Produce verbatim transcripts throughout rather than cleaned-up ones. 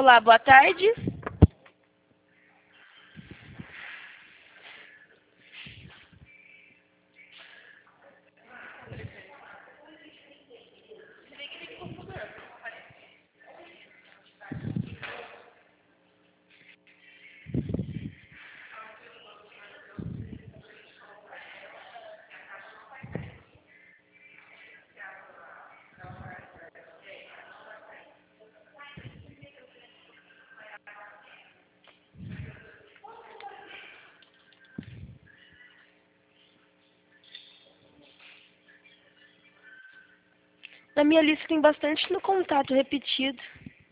Olá, boa tarde. Na minha lista tem bastante no contato repetido.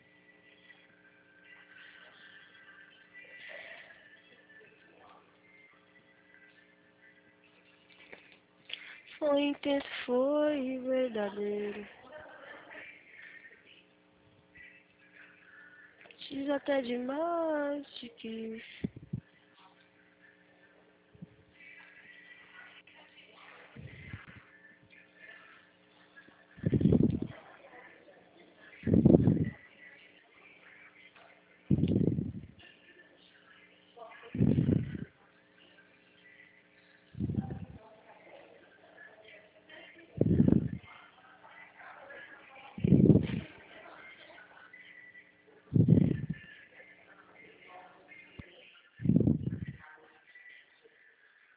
Foi intenso, foi verdadeiro. Diz até demais de que